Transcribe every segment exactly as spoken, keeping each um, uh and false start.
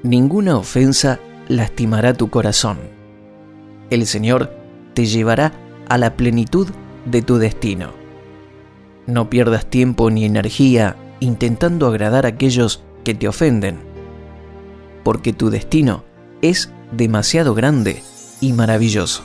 Ninguna ofensa lastimará tu corazón. El Señor te llevará a la plenitud de tu destino. No pierdas tiempo ni energía intentando agradar a aquellos que te ofenden, porque tu destino es demasiado grande y maravilloso.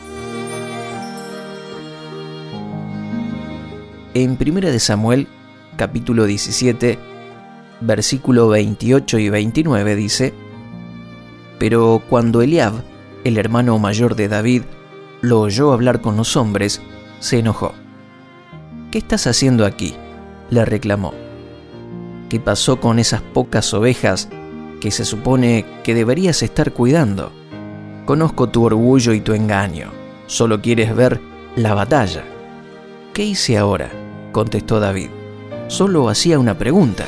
En Primera de Samuel, capítulo diecisiete, versículo veintiocho y veintinueve dice: Pero cuando Eliab, el hermano mayor de David, lo oyó hablar con los hombres, se enojó. ¿Qué estás haciendo aquí?, le reclamó. ¿Qué pasó con esas pocas ovejas que se supone que deberías estar cuidando? Conozco tu orgullo y tu engaño. Solo quieres ver la batalla. ¿Qué hice ahora?, contestó David. Solo hacía una pregunta.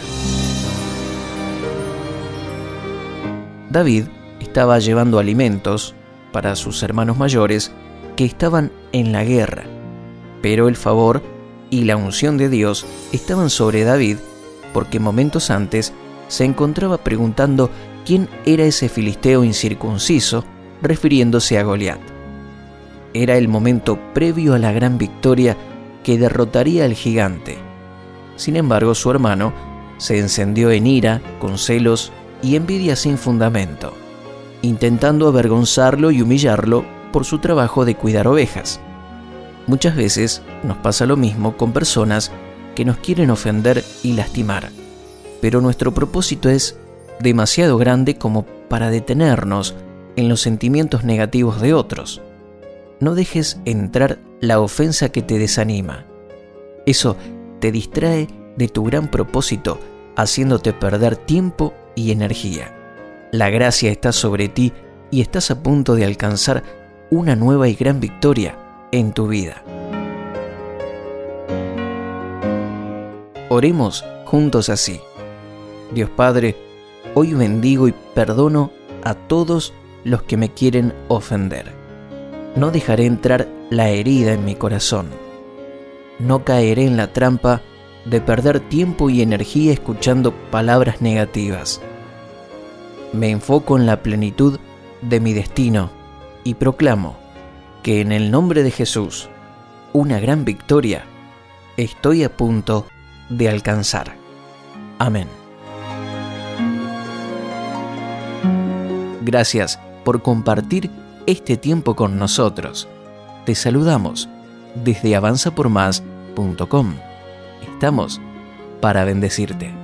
David estaba llevando alimentos para sus hermanos mayores que estaban en la guerra, pero el favor y la unción de Dios estaban sobre David porque momentos antes se encontraba preguntando quién era ese filisteo incircunciso, refiriéndose a Goliat. Era el momento previo a la gran victoria que derrotaría al gigante. Sin embargo, su hermano se encendió en ira, con celos y envidia sin fundamento, intentando avergonzarlo y humillarlo por su trabajo de cuidar ovejas. Muchas veces nos pasa lo mismo con personas que nos quieren ofender y lastimar, pero nuestro propósito es demasiado grande como para detenernos en los sentimientos negativos de otros. No dejes entrar la ofensa que te desanima. Eso te distrae de tu gran propósito, haciéndote perder tiempo y energía. La gracia está sobre ti y estás a punto de alcanzar una nueva y gran victoria en tu vida. Oremos juntos así. Dios Padre, hoy bendigo y perdono a todos los que me quieren ofender. No dejaré entrar la herida en mi corazón. No caeré en la trampa de perder tiempo y energía escuchando palabras negativas. Me enfoco en la plenitud de mi destino y proclamo que en el nombre de Jesús, una gran victoria estoy a punto de alcanzar. Amén. Gracias por compartir este tiempo con nosotros. Te saludamos desde avanza por más punto com. Estamos para bendecirte.